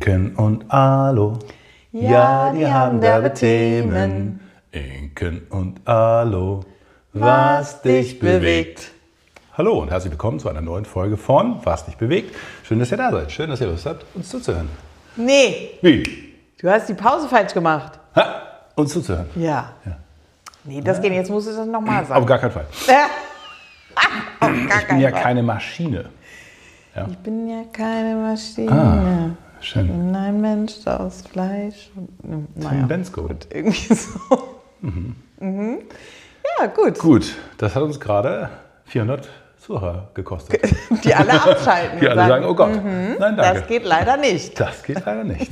Inken und Alo. Ja, die haben derbe Themen. Inken und Alo, was dich bewegt. Hallo und herzlich willkommen zu einer neuen Folge von Was dich bewegt. Schön, dass ihr da seid. Schön, dass ihr Lust habt, uns zuzuhören. Nee, Wie? du hast die Pause falsch gemacht. Ha, uns zuzuhören. Ja. Nee, das geht nicht. Jetzt musst du das nochmal sagen. Auf gar keinen Fall. Auf gar Ich bin ja keinen Fall. keine Maschine. Ich bin ja keine Maschine. Ich Schön. bin ein Mensch aus Fleisch. Und, Tim Bensko. irgendwie so. Mhm. Ja, gut. Gut, das hat uns gerade 400 Zuhörer gekostet. Die alle abschalten. Die und alle sagen, oh Gott, nein, danke. das geht leider nicht. Das geht leider nicht.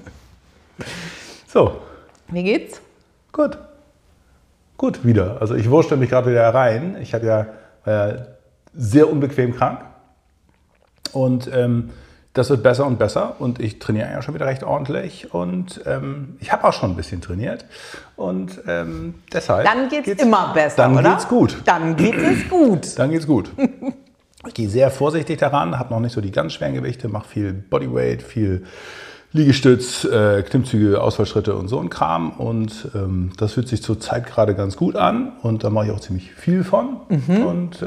So, Wie geht's? gut. Gut, wieder. Also ich wurschtel mich gerade wieder rein. Ich war ja sehr unbequem krank. Und das wird besser und besser. Und ich trainiere ja schon wieder recht ordentlich. Und ich habe auch schon ein bisschen trainiert. Und deshalb... Dann geht's immer besser, dann oder? Dann geht's gut. Dann geht es gut. Dann geht's gut. Ich gehe sehr vorsichtig daran, habe noch nicht so die ganz schweren Gewichte, mache viel Bodyweight, viel Liegestütz, Klimmzüge, Ausfallschritte und so ein Kram. Und das fühlt sich zur Zeit gerade ganz gut an. Und da mache ich auch ziemlich viel von. Und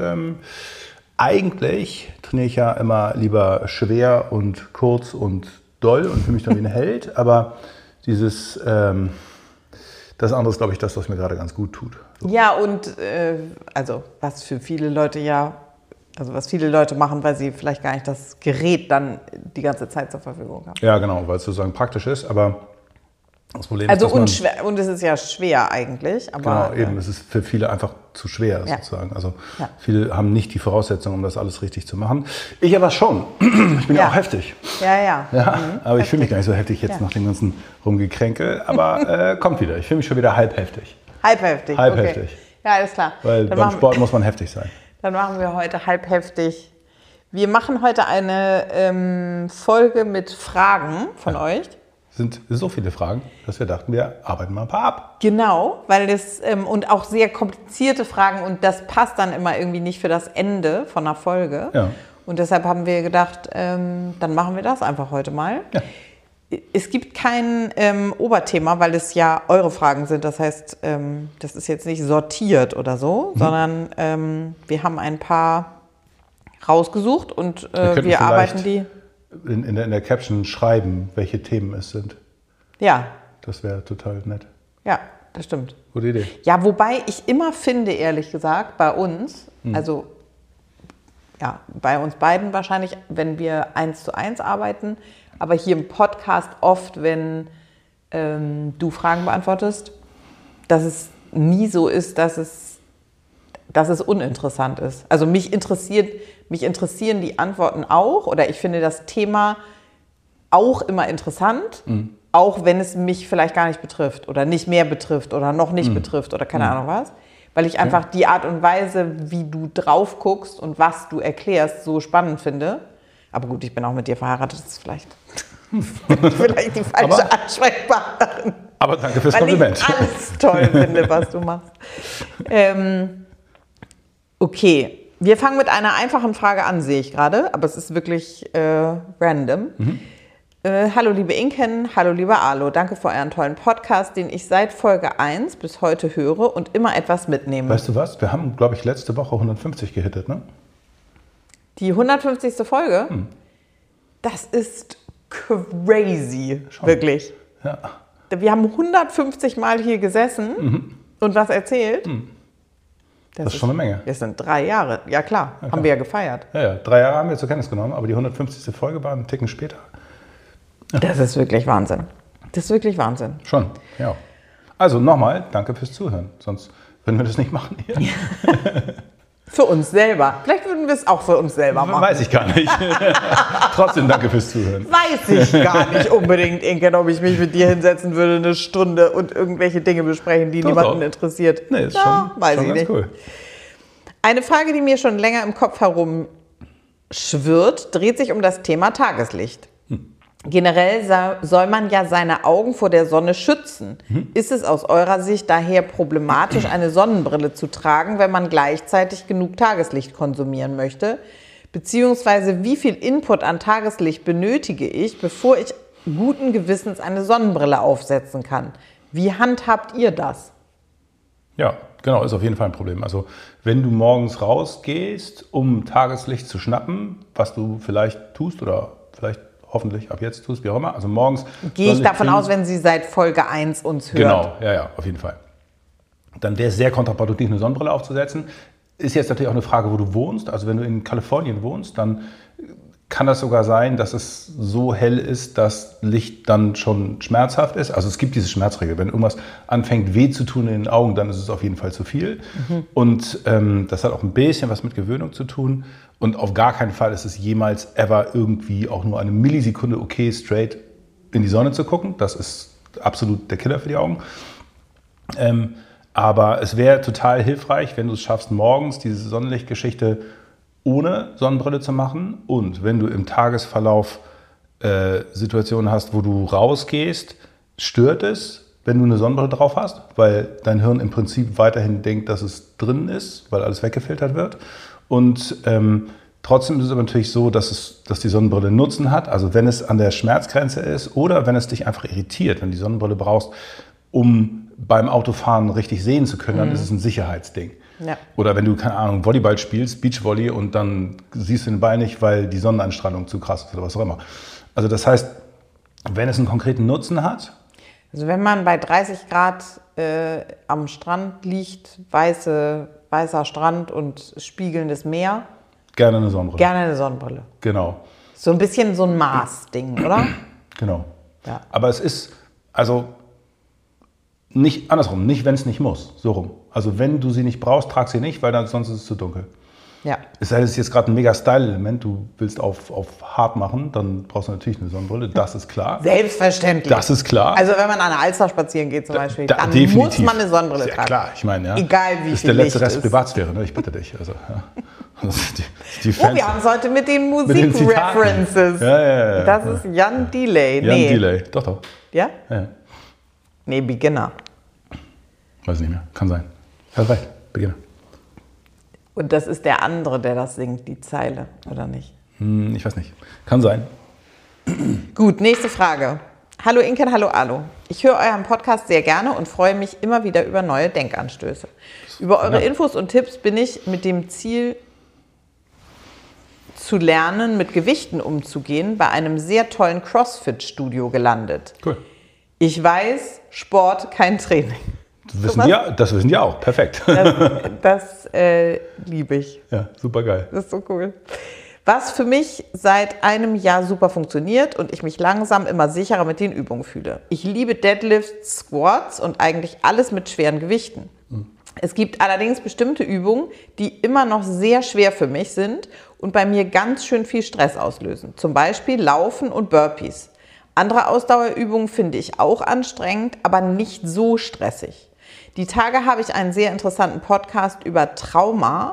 eigentlich trainiere ich ja immer lieber schwer und kurz und doll und fühle mich dann wie ein Held. Aber das andere ist, glaube ich, das, was mir gerade ganz gut tut. So. Ja, und also was für viele Leute was viele Leute machen, weil sie vielleicht gar nicht das Gerät dann die ganze Zeit zur Verfügung haben. Ja, genau, weil es sozusagen praktisch ist, aber das Problem Also ist, dass und es ist ja schwer eigentlich, aber genau, eben, es ist für viele einfach zu schwer sozusagen. Also Ja. viele haben nicht die Voraussetzungen, um das alles richtig zu machen. Ich aber schon. Ich bin ja auch heftig. Ja. Aber ich fühle mich gar nicht so heftig jetzt nach dem ganzen Rumgekränkel, aber kommt wieder. Ich fühle mich schon wieder halb heftig. Halb heftig. Halb okay. heftig. Ja, alles klar. Weil beim Sport muss man heftig sein. Dann machen wir heute halb heftig. Wir machen heute eine Folge mit Fragen von euch. Sind so viele Fragen, dass wir dachten, wir arbeiten mal ein paar ab. Genau, weil das und auch sehr komplizierte Fragen und das passt dann immer irgendwie nicht für das Ende von einer Folge. Ja. Und deshalb haben wir gedacht, dann machen wir das einfach heute mal. Ja. Es gibt kein Oberthema, weil es ja eure Fragen sind. Das heißt, das ist jetzt nicht sortiert oder so, sondern wir haben ein paar rausgesucht und wir arbeiten die. In der Caption schreiben, welche Themen es sind. Ja, Das wäre total nett. ja, das stimmt. Gute Idee. Ja, wobei ich immer finde, ehrlich gesagt, bei uns, also ja, bei uns beiden wahrscheinlich, wenn wir 1:1 arbeiten, aber hier im Podcast oft, wenn du Fragen beantwortest, dass es nie so ist, dass es uninteressant ist. Also mich interessieren die Antworten auch oder ich finde das Thema auch immer interessant, auch wenn es mich vielleicht gar nicht betrifft oder nicht mehr betrifft oder noch nicht betrifft oder keine Ahnung was. Weil ich einfach die Art und Weise, wie du drauf guckst und was du erklärst, so spannend finde. Aber gut, ich bin auch mit dir verheiratet, das ist vielleicht die falsche Ansprechpartnerin. Aber danke fürs Weil Kompliment. ich alles toll finde, was du machst. Okay, wir fangen mit einer einfachen Frage an, sehe ich gerade, aber es ist wirklich random. Hallo liebe Inken, hallo lieber Alo, danke für euren tollen Podcast, den ich seit Folge 1 bis heute höre und immer etwas mitnehme. Weißt du was? Wir haben, glaube ich, letzte Woche 150 gehittet, ne? Die 150. Folge, das ist crazy, wirklich. Ja. Wir haben 150 Mal hier gesessen und was erzählt. Das ist schon eine Menge. Das sind 3 Jahre, ja klar, haben wir ja gefeiert. Ja, 3 Jahre haben wir zur Kenntnis genommen, aber die 150. Folge war einen Ticken später. Das ist wirklich Wahnsinn. Das ist wirklich Wahnsinn. Schon, ja. Also nochmal, danke fürs Zuhören. Sonst würden wir das nicht machen hier. Für uns selber. Vielleicht würden wir es auch für uns selber machen. Weiß ich gar nicht. Trotzdem danke fürs Zuhören. Weiß ich gar nicht unbedingt, Inken, ob ich mich mit dir hinsetzen würde, eine Stunde und irgendwelche Dinge besprechen, die niemanden interessiert. Nee, ist ja, schon, weiß schon ich ganz nicht. cool. Eine Frage, die mir schon länger im Kopf herumschwirrt, dreht sich um das Thema Tageslicht. Generell soll man ja seine Augen vor der Sonne schützen. Ist es aus eurer Sicht daher problematisch, eine Sonnenbrille zu tragen, wenn man gleichzeitig genug Tageslicht konsumieren möchte? Beziehungsweise wie viel Input an Tageslicht benötige ich, bevor ich guten Gewissens eine Sonnenbrille aufsetzen kann. Wie handhabt ihr das? Ja, genau, ist auf jeden Fall ein Problem. Also wenn du morgens rausgehst, um Tageslicht zu schnappen, was du vielleicht tust oder vielleicht hoffentlich ab jetzt tust, wie auch immer. Also morgens gehe ich davon aus, wenn sie seit Folge 1 uns hört. Genau, ja, auf jeden Fall. Dann wäre es sehr kontraproduktiv, eine Sonnenbrille aufzusetzen. Ist jetzt natürlich auch eine Frage, wo du wohnst. Also wenn du in Kalifornien wohnst, dann kann das sogar sein, dass es so hell ist, dass Licht dann schon schmerzhaft ist. Also es gibt diese Schmerzregel. Wenn irgendwas anfängt weh zu tun in den Augen, dann ist es auf jeden Fall zu viel. Und das hat auch ein bisschen was mit Gewöhnung zu tun. Und auf gar keinen Fall ist es jemals ever irgendwie auch nur eine Millisekunde okay, straight in die Sonne zu gucken. Das ist absolut der Killer für die Augen. Aber es wäre total hilfreich, wenn du es schaffst, morgens diese Sonnenlichtgeschichte ohne Sonnenbrille zu machen. Und wenn du im Tagesverlauf Situationen hast, wo du rausgehst, stört es, wenn du eine Sonnenbrille drauf hast, weil dein Hirn im Prinzip weiterhin denkt, dass es drin ist, weil alles weggefiltert wird. Und trotzdem ist es aber natürlich so, dass die Sonnenbrille Nutzen hat. Also wenn es an der Schmerzgrenze ist oder wenn es dich einfach irritiert, wenn du die Sonnenbrille brauchst, um beim Autofahren richtig sehen zu können, dann ist es ein Sicherheitsding. Ja. Oder wenn du, keine Ahnung, Volleyball spielst, Beachvolley, und dann siehst du den Ball nicht, weil die Sonneneinstrahlung zu krass ist oder was auch immer. Also das heißt, wenn es einen konkreten Nutzen hat. Also wenn man bei 30 Grad am Strand liegt, weißer Strand und spiegelndes Meer. Gerne eine Sonnenbrille. Gerne eine Sonnenbrille. Genau. So ein bisschen so ein Maßding, oder? Genau. Ja. Aber es ist, also nicht andersrum, nicht wenn es nicht muss, so rum. Also wenn du sie nicht brauchst, trag sie nicht, weil dann sonst ist es zu dunkel. Ja. Es sei denn, es ist jetzt gerade ein mega Style-Element, du willst auf hart machen, dann brauchst du natürlich eine Sonnenbrille, das ist klar. Selbstverständlich. Das ist klar. Also wenn man an der Alster spazieren geht zum Beispiel, dann definitiv. muss man eine Sonnenbrille tragen. Ja klar, ich meine, ja. Egal wie viel ist der letzte Licht Rest ist. Privatsphäre, ne? Ich bitte dich. Also, ja. die Oh, wir haben es heute mit den Musik-References. Ja. Das ist Jan Delay. Jan Delay, doch. Ja? Ja. Nee, Beginner. Weiß nicht mehr, kann sein. Ja, recht, Beginner. Und das ist der andere, der das singt, die Zeile, oder nicht? Ich weiß nicht. Kann sein. Gut, nächste Frage. Hallo Inken, hallo Alu. Ich höre euren Podcast sehr gerne und freue mich immer wieder über neue Denkanstöße. Über eure Infos und Tipps bin ich mit dem Ziel zu lernen, mit Gewichten umzugehen, bei einem sehr tollen CrossFit-Studio gelandet. Cool. Ich weiß, Sport, kein Training. Das wissen die auch. Perfekt. Das liebe ich. Ja, super geil. Das ist so cool. Was für mich seit einem Jahr super funktioniert und ich mich langsam immer sicherer mit den Übungen fühle. Ich liebe Deadlifts, Squats und eigentlich alles mit schweren Gewichten. Es gibt allerdings bestimmte Übungen, die immer noch sehr schwer für mich sind und bei mir ganz schön viel Stress auslösen. Zum Beispiel Laufen und Burpees. Andere Ausdauerübungen finde ich auch anstrengend, aber nicht so stressig. Die Tage habe ich einen sehr interessanten Podcast über Trauma,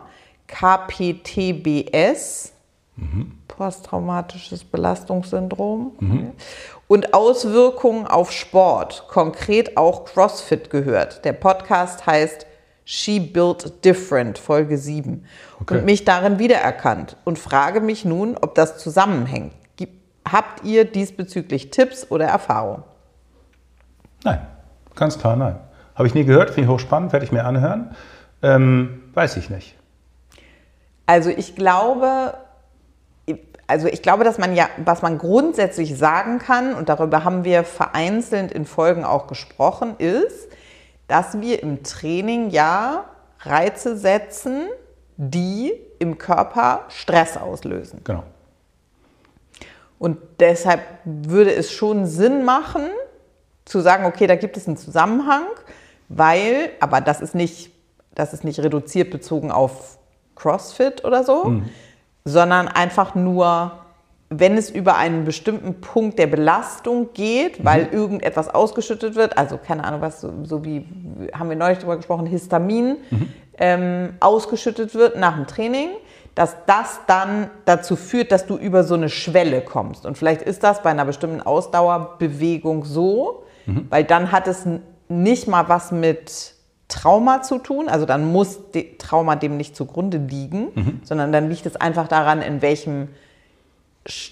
KPTBS, posttraumatisches Belastungssyndrom, und Auswirkungen auf Sport, konkret auch CrossFit, gehört. Der Podcast heißt She Built Different, Folge 7, und mich darin wiedererkannt und frage mich nun, ob das zusammenhängt. Habt ihr diesbezüglich Tipps oder Erfahrungen? Nein, ganz klar nein. Habe ich nie gehört, finde ich hochspannend, werde ich mir anhören. Weiß ich nicht. Also ich glaube, dass was man grundsätzlich sagen kann, und darüber haben wir vereinzelt in Folgen auch gesprochen, ist, dass wir im Training ja Reize setzen, die im Körper Stress auslösen. Genau. Und deshalb würde es schon Sinn machen, zu sagen, okay, da gibt es einen Zusammenhang, aber das ist nicht reduziert bezogen auf CrossFit oder so, sondern einfach nur, wenn es über einen bestimmten Punkt der Belastung geht, weil irgendetwas ausgeschüttet wird, also keine Ahnung, was so wie, haben wir neulich darüber gesprochen, Histamin ausgeschüttet wird nach dem Training, dass das dann dazu führt, dass du über so eine Schwelle kommst. Und vielleicht ist das bei einer bestimmten Ausdauerbewegung so, weil dann hat es nicht mal was mit Trauma zu tun, also dann muss Trauma dem nicht zugrunde liegen, sondern dann liegt es einfach daran, in welchem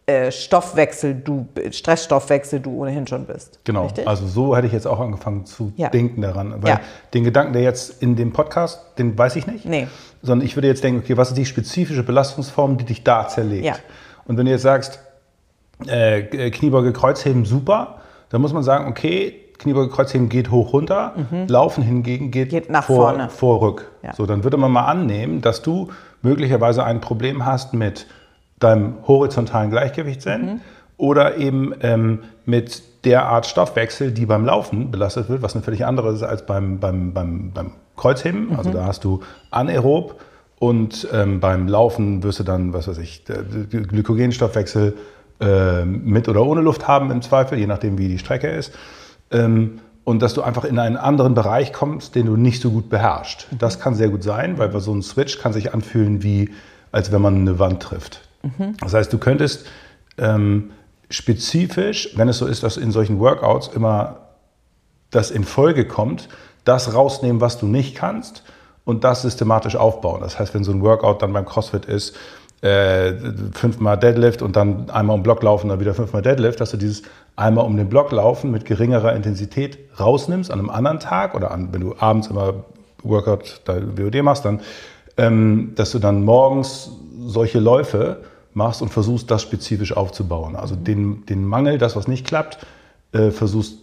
Stressstoffwechsel du ohnehin schon bist. Genau, richtig? Also so hätte ich jetzt auch angefangen zu denken daran. Weil Ja. den Gedanken, der jetzt in dem Podcast, den weiß ich nicht. Nee. Sondern ich würde jetzt denken, okay, was ist die spezifische Belastungsform, die dich da zerlegt? Ja. Und wenn du jetzt sagst, Kniebeuge, Kreuzheben, super, dann muss man sagen, okay, Kniebeuge, Kreuzheben geht hoch, runter, Laufen hingegen geht nach vorne. vor, rück. Ja. So, dann würde man mal annehmen, dass du möglicherweise ein Problem hast mit deinem horizontalen Gleichgewichtssinn oder eben mit der Art Stoffwechsel, die beim Laufen belastet wird, was eine völlig andere ist als beim Kreuzheben. Also da hast du anaerob und beim Laufen wirst du dann, was weiß ich, Glykogenstoffwechsel mit oder ohne Luft haben im Zweifel, je nachdem wie die Strecke ist. Und dass du einfach in einen anderen Bereich kommst, den du nicht so gut beherrschst. Das kann sehr gut sein, weil so ein Switch kann sich anfühlen wie, als wenn man eine Wand trifft. Das heißt, du könntest spezifisch, wenn es so ist, dass in solchen Workouts immer das in Folge kommt, das rausnehmen, was du nicht kannst und das systematisch aufbauen. Das heißt, wenn so ein Workout dann beim CrossFit ist, 5-mal Deadlift und dann einmal um Block laufen, dann wieder 5-mal Deadlift, dass du dieses einmal um den Block laufen mit geringerer Intensität rausnimmst an einem anderen Tag oder wenn du abends immer Workout, WOD machst, dann, dass du dann morgens solche Läufe machst und versuchst, das spezifisch aufzubauen. Also den Mangel, das, was nicht klappt, versuchst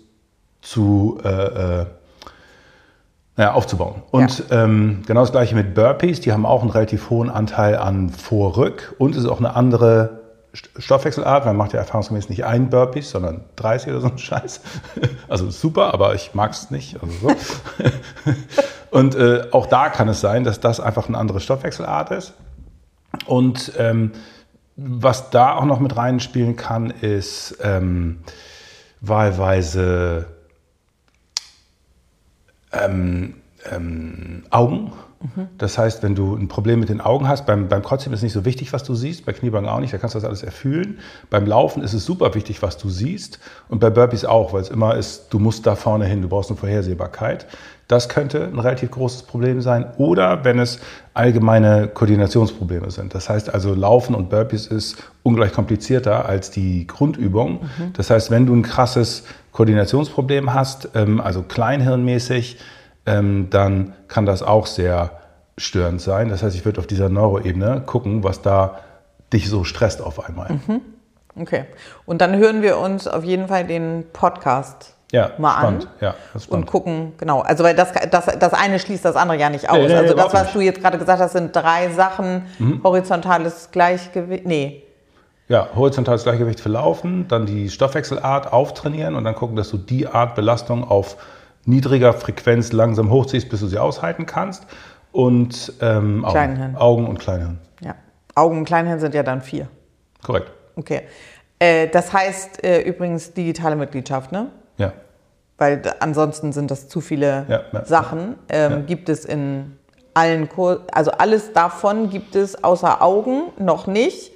aufzubauen. Und genau das Gleiche mit Burpees, die haben auch einen relativ hohen Anteil an Vor-Rück und es ist auch eine andere Stoffwechselart. Man macht ja erfahrungsgemäß nicht einen Burpees, sondern 30 oder so einen Scheiß. Also super, aber ich mag es nicht. Also so. Und auch da kann es sein, dass das einfach eine andere Stoffwechselart ist. Und was da auch noch mit reinspielen kann, ist wahlweise Augen. Das heißt, wenn du ein Problem mit den Augen hast, beim Kreuzheben ist es nicht so wichtig, was du siehst, bei Kniebeugen auch nicht, da kannst du das alles erfühlen. Beim Laufen ist es super wichtig, was du siehst und bei Burpees auch, weil es immer ist, du musst da vorne hin, du brauchst eine Vorhersehbarkeit. Das könnte ein relativ großes Problem sein oder wenn es allgemeine Koordinationsprobleme sind. Das heißt also, Laufen und Burpees ist ungleich komplizierter als die Grundübung. Das heißt, wenn du ein krasses Koordinationsproblem hast, also kleinhirnmäßig, dann kann das auch sehr störend sein. Das heißt, ich würde auf dieser Neuroebene gucken, was da dich so stresst auf einmal. Okay. Und dann hören wir uns auf jeden Fall den Podcast mal spannend. an Ja, das ist spannend. und gucken, genau. Also weil das eine schließt das andere ja nicht aus. Nee, also das, überhaupt was nicht. du jetzt gerade gesagt hast, sind 3 Sachen. Horizontales Gleichgewicht. Ja, horizontales Gleichgewicht für Laufen, dann die Stoffwechselart auftrainieren und dann gucken, dass du die Art Belastung auf niedriger Frequenz langsam hochziehst, bis du sie aushalten kannst. Und Augen und Kleinhirn. Ja. Augen und Kleinhirn sind ja dann 4. Korrekt. Okay. Das heißt übrigens digitale Mitgliedschaft, ne? Ja. Weil ansonsten sind das zu viele Sachen. Gibt es in allen Kursen, also alles davon gibt es außer Augen noch nicht.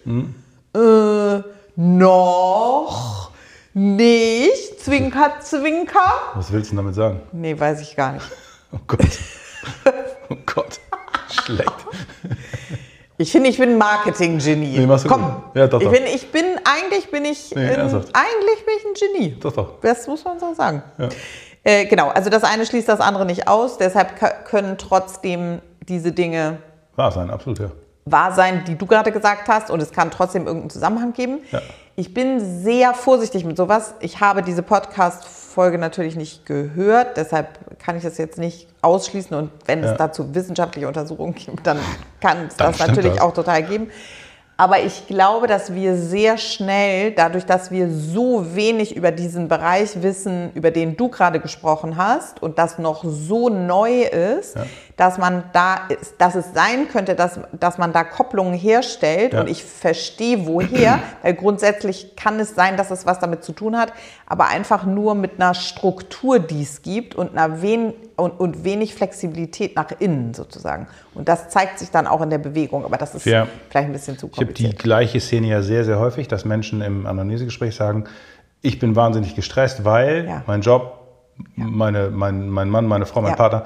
Noch nicht. Zwinker, zwinker. Was willst du damit sagen? Nee, weiß ich gar nicht. Oh Gott. Oh Gott. Schlecht. Ich finde, ich bin ein Marketing-Genie. Nee, machst du Komm, gut. Ja, doch. Eigentlich bin ich ernsthaft? ein Genie. Doch. Das muss man so sagen. Ja. Genau, also das eine schließt das andere nicht aus. Deshalb können trotzdem diese Dinge Wahr sein, absolut, ja. wahr sein, die du gerade gesagt hast. Und es kann trotzdem irgendeinen Zusammenhang geben. Ja. Ich bin sehr vorsichtig mit sowas. Ich habe diese Podcast-Folge natürlich nicht gehört. Deshalb kann ich das jetzt nicht ausschließen. Und wenn es dazu wissenschaftliche Untersuchungen gibt, dann kann es das natürlich auch total geben. Aber ich glaube, dass wir sehr schnell, dadurch, dass wir so wenig über diesen Bereich wissen, über den du gerade gesprochen hast und das noch so neu ist, dass es sein könnte, dass man da Kopplungen herstellt und ich verstehe woher, weil grundsätzlich kann es sein, dass es was damit zu tun hat, aber einfach nur mit einer Struktur, die es gibt und wenig Flexibilität nach innen sozusagen. Und das zeigt sich dann auch in der Bewegung, aber das ist vielleicht ein bisschen zu kompliziert. Ich habe die gleiche Szene ja sehr, sehr häufig, dass Menschen im Anamnesegespräch sagen, ich bin wahnsinnig gestresst, weil mein Job, mein Mann, meine Frau, mein Partner,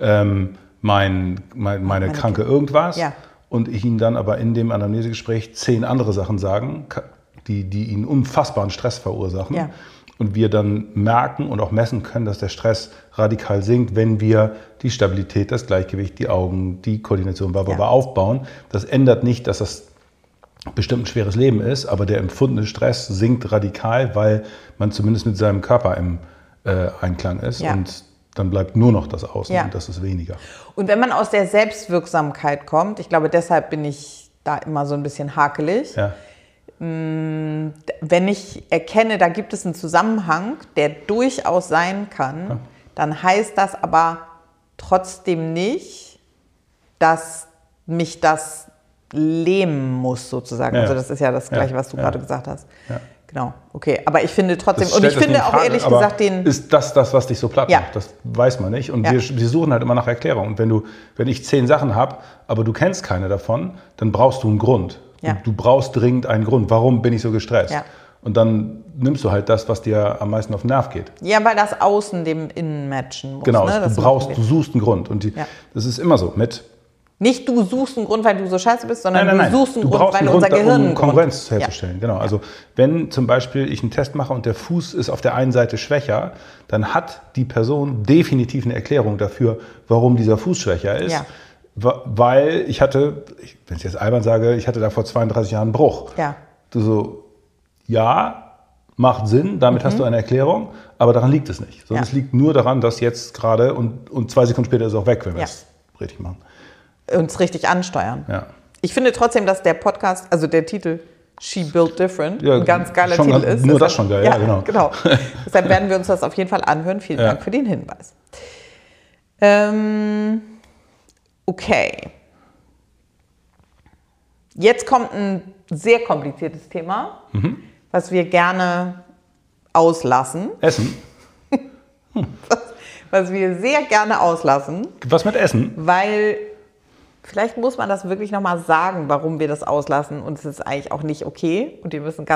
meine kranke irgendwas und ich ihnen dann aber in dem Anamnesegespräch 10 andere Sachen sagen die ihnen unfassbaren Stress verursachen. Ja. Und wir dann merken und auch messen können, dass der Stress radikal sinkt, wenn wir die Stabilität, das Gleichgewicht, die Augen, die Koordination aufbauen. Das ändert nicht, dass das bestimmt ein schweres Leben ist, aber der empfundene Stress sinkt radikal, weil man zumindest mit seinem Körper im Einklang ist. Ja. Und dann bleibt nur noch das Außen Ja. und das ist weniger. Und wenn man aus der Selbstwirksamkeit kommt, ich glaube, deshalb bin ich da immer so ein bisschen hakelig. Ja. Wenn ich erkenne, da gibt es einen Zusammenhang, der durchaus sein kann, dann heißt das aber trotzdem nicht, dass mich das lähmen muss, sozusagen. Ja. Also das ist ja das Gleiche, Ja. was du Ja. gerade gesagt hast. Ja. Genau, okay. Aber ich finde trotzdem, Das und ich stellt das finde nicht in auch Frage, ehrlich aber gesagt den... ist das, was dich so platt Ja. macht? Das weiß man nicht. Und Ja. wir suchen halt immer nach Erklärungen. Und wenn ich 10 Sachen habe, aber du kennst keine davon, dann brauchst du einen Grund. Ja. Du brauchst dringend einen Grund. Warum bin ich so gestresst? Ja. Und dann nimmst du halt das, was dir am meisten auf den Nerv geht. Ja, weil das Außen dem Innen matchen muss. Genau, ne? Das du machen wir. suchst einen Grund. Und Ja. das ist immer so mit. Nicht du suchst einen Grund, weil du so scheiße bist, sondern Nein. du suchst einen Du Grund, brauchst weil einen unser Grund, Gehirn um einen Grund... Konkurrenz herzustellen. Genau. Also wenn zum Beispiel ich einen Test mache und der Fuß ist auf der einen Seite schwächer, dann hat die Person definitiv eine Erklärung dafür, warum dieser Fuß schwächer ist. Ja. Weil wenn ich jetzt albern sage, ich hatte da vor 32 Jahren einen Bruch. Ja. Du so, ja, macht Sinn, damit hast du eine Erklärung, aber daran liegt es nicht. Sondern Ja. es liegt nur daran, dass jetzt gerade und 2 Sekunden später ist es auch weg, wenn wir Ja. es richtig machen. Uns richtig ansteuern. Ja. Ich finde trotzdem, dass der Podcast, also der Titel She Built Different, Ja, ein ganz geiler schon Titel ganz- ist. nur das Deshalb- schon geil, ja, genau. Deshalb werden wir uns das auf jeden Fall anhören. Vielen Ja. Dank für den Hinweis. Okay. Jetzt kommt ein sehr kompliziertes Thema, was wir gerne auslassen. Essen. Was wir sehr gerne auslassen. Was mit Essen? Weil vielleicht muss man das wirklich nochmal sagen, warum wir das auslassen. Und es ist eigentlich auch nicht okay. Und wir müssen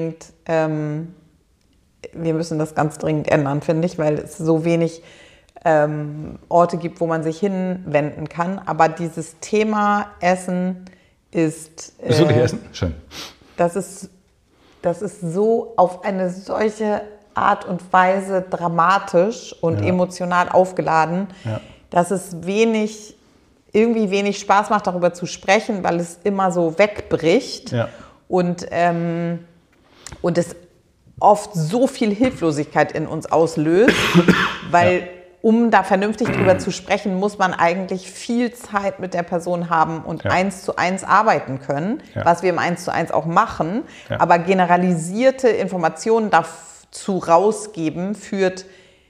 das ganz dringend ändern, finde ich, weil es so wenig Orte gibt, wo man sich hinwenden kann. Aber dieses Thema Essen ist... Ist wirklich Essen? Schön. Das ist so auf eine solche Art und Weise dramatisch und emotional aufgeladen, dass es irgendwie wenig Spaß macht, darüber zu sprechen, weil es immer so wegbricht und es oft so viel Hilflosigkeit in uns auslöst, weil um da vernünftig drüber zu sprechen, muss man eigentlich viel Zeit mit der Person haben und 1:1 arbeiten können, was wir im 1:1 auch machen. Aber generalisierte Informationen dazu rausgeben, führt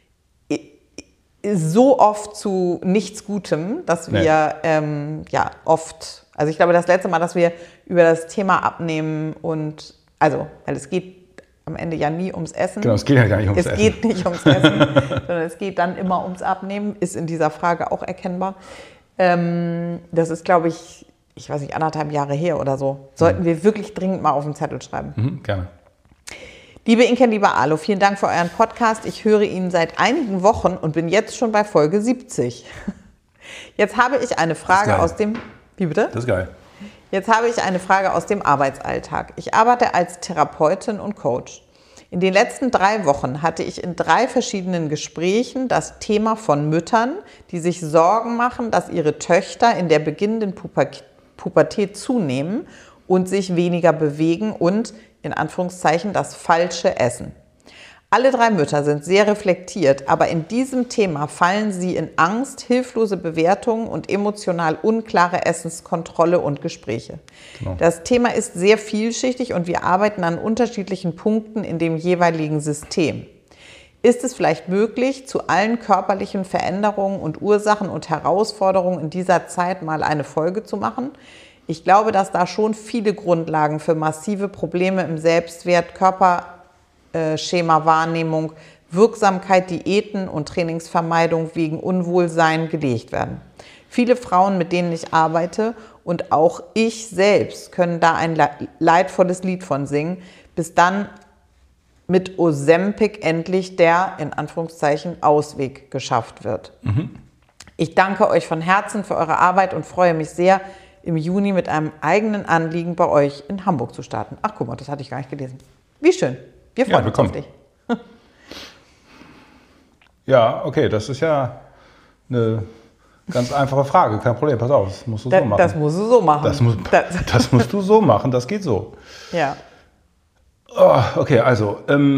so oft zu nichts Gutem, dass wir oft, also ich glaube, das letzte Mal, dass wir über das Thema Abnehmen weil es geht am Ende ja nie ums Essen. Genau, es geht ja gar nicht ums Essen. Es geht nicht ums Essen, sondern es geht dann immer ums Abnehmen, ist in dieser Frage auch erkennbar. Das ist, glaube ich weiß nicht, 1,5 Jahre her oder so. Sollten wir wirklich dringend mal auf den Zettel schreiben. Gerne. Liebe Inken, lieber Alo, vielen Dank für euren Podcast. Ich höre ihn seit einigen Wochen und bin jetzt schon bei Folge 70. Jetzt habe ich eine Frage aus dem... Wie bitte? Das ist geil. Jetzt habe ich eine Frage aus dem Arbeitsalltag. Ich arbeite als Therapeutin und Coach. In den letzten 3 Wochen hatte ich in 3 verschiedenen Gesprächen das Thema von Müttern, die sich Sorgen machen, dass ihre Töchter in der beginnenden Pubertät zunehmen und sich weniger bewegen und, in Anführungszeichen, das falsche Essen. Alle 3 Mütter sind sehr reflektiert, aber in diesem Thema fallen sie in Angst, hilflose Bewertungen und emotional unklare Essenskontrolle und Gespräche. Genau. Das Thema ist sehr vielschichtig und wir arbeiten an unterschiedlichen Punkten in dem jeweiligen System. Ist es vielleicht möglich, zu allen körperlichen Veränderungen und Ursachen und Herausforderungen in dieser Zeit mal eine Folge zu machen? Ich glaube, dass da schon viele Grundlagen für massive Probleme im Selbstwert, Körperschema-Wahrnehmung, Wirksamkeit, Diäten und Trainingsvermeidung wegen Unwohlsein gelegt werden. Viele Frauen, mit denen ich arbeite und auch ich selbst können da ein leidvolles Lied von singen, bis dann mit Ozempic endlich der, in Anführungszeichen, Ausweg geschafft wird. Ich danke euch von Herzen für eure Arbeit und freue mich sehr, im Juni mit einem eigenen Anliegen bei euch in Hamburg zu starten. Ach, guck mal, das hatte ich gar nicht gelesen. Wie schön. Wir freuen uns auf dich. Ja, okay, das ist ja eine ganz einfache Frage. Kein Problem, pass auf, das musst du so machen. Das musst du so machen. Das musst du so machen, das geht so. Ja. Oh, okay, also,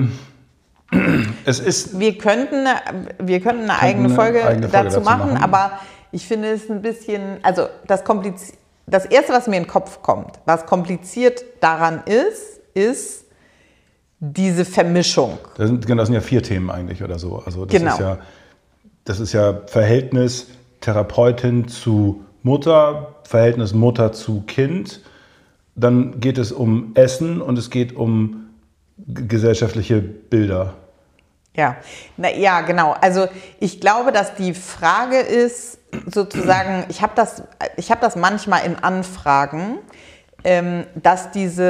es ist... Wir könnten eine eigene Folge dazu machen, aber ich finde es ein bisschen, also das Erste, was mir in den Kopf kommt, was kompliziert daran ist diese Vermischung. Das sind ja 4 Themen eigentlich oder so. Also das ist ja Verhältnis Therapeutin zu Mutter, Verhältnis Mutter zu Kind. Dann geht es um Essen und es geht um gesellschaftliche Bilder. Ja, ja, genau. Also ich glaube, dass die Frage ist, sozusagen, ich habe das manchmal in Anfragen, dass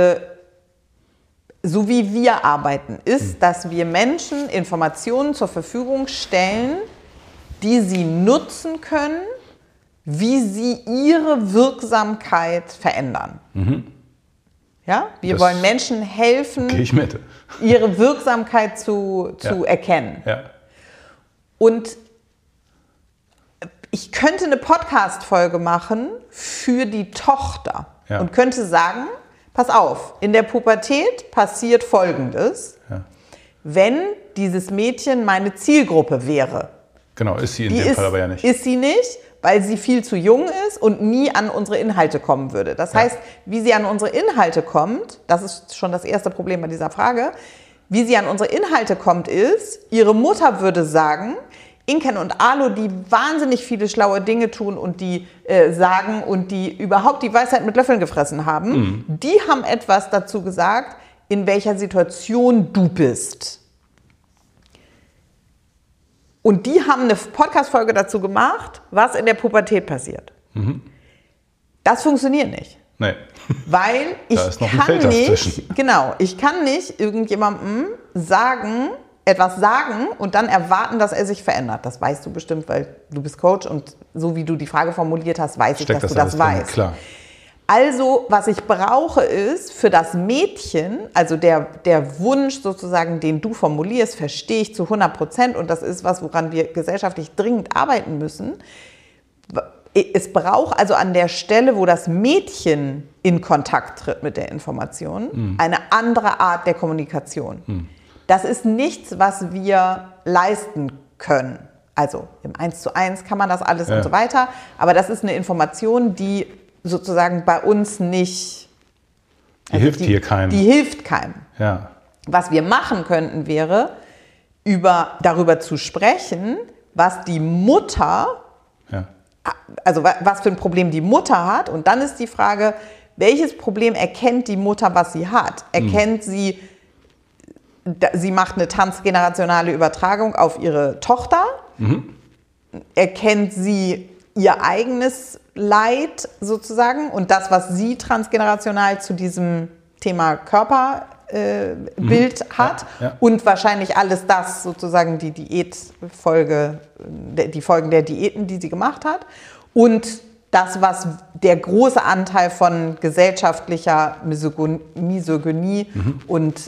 so wie wir arbeiten, ist, dass wir Menschen Informationen zur Verfügung stellen, die sie nutzen können, wie sie ihre Wirksamkeit verändern. Ja? Wir wollen Menschen helfen, ihre Wirksamkeit zu erkennen. Ja. Und ich könnte eine Podcast-Folge machen für die Tochter und könnte sagen, pass auf, in der Pubertät passiert Folgendes, wenn dieses Mädchen meine Zielgruppe wäre. Genau, ist sie in dem Fall aber ja nicht. Ist sie nicht, weil sie viel zu jung ist und nie an unsere Inhalte kommen würde. Das heißt, wie sie an unsere Inhalte kommt, das ist schon das erste Problem bei dieser Frage, wie sie an unsere Inhalte kommt ist, ihre Mutter würde sagen, Inken und Alo, die wahnsinnig viele schlaue Dinge tun und die sagen und die überhaupt die Weisheit mit Löffeln gefressen haben, die haben etwas dazu gesagt, in welcher Situation du bist. Und die haben eine Podcast-Folge dazu gemacht, was in der Pubertät passiert. Das funktioniert nicht. Nee. Weil ich kann nicht irgendjemandem etwas sagen und dann erwarten, dass er sich verändert. Das weißt du bestimmt, weil du bist Coach und so wie du die Frage formuliert hast, weiß ich, dass du das weißt. Klar. Also, was ich brauche ist für das Mädchen, also der Wunsch sozusagen, den du formulierst, verstehe ich zu 100% und das ist was, woran wir gesellschaftlich dringend arbeiten müssen. Es braucht also an der Stelle, wo das Mädchen in Kontakt tritt mit der Information, eine andere Art der Kommunikation. Das ist nichts, was wir leisten können. Also im 1:1 kann man das alles und so weiter, aber das ist eine Information, die sozusagen bei uns nicht... Die hilft hier keinem. Die hilft keinem. Ja. Was wir machen könnten, wäre, darüber zu sprechen, was die Mutter, also was für ein Problem die Mutter hat. Und dann ist die Frage, welches Problem erkennt die Mutter, was sie hat? Erkennt sie macht eine transgenerationale Übertragung auf ihre Tochter? Erkennt sie ihr eigenes Leid sozusagen und das, was sie transgenerational zu diesem Thema Körperbild hat und wahrscheinlich alles das sozusagen die Folgen der Diäten, die sie gemacht hat und das, was der große Anteil von gesellschaftlicher Misogynie und